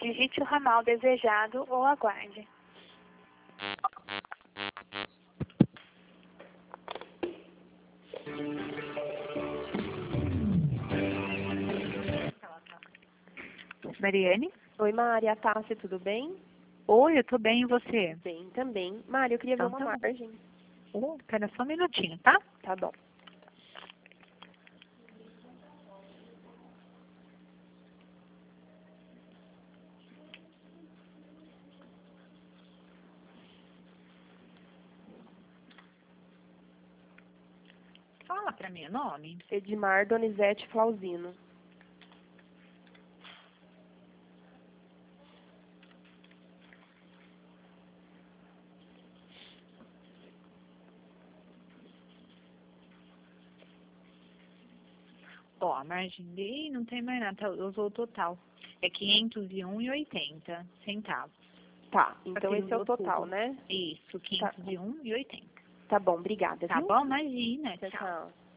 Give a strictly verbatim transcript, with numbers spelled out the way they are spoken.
digite o ramal desejado ou aguarde. Mariane? Oi, Maria, Tássia, tudo bem? Oi, eu tô bem, e você? Bem também. Maria, eu queria Então, ver uma tá bom. margem. Oh, espera só um minutinho, tá? Tá bom. Fala pra mim o nome. Edmar Donizete Flauzino. Ó, a margem dele não tem mais nada, tá, usou o total. É quinhentos e um e oitenta centavos. Tá, então Porque esse é o usou total, tudo. né? Isso, quinhentos e um e oitenta. Tá bom, obrigada, Tá viu? bom? Imagina. Tchau, Tchau. tchau.